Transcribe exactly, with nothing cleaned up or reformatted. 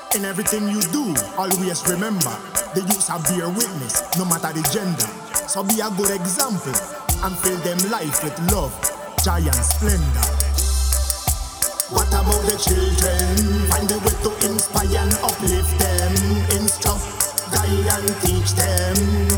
In everything you do, always remember the youths are bear witness, no matter the gender. So be a good example and fill them life with love, joy and splendor. What about the children? Find a way to inspire and uplift them. Instruct, guide and teach them.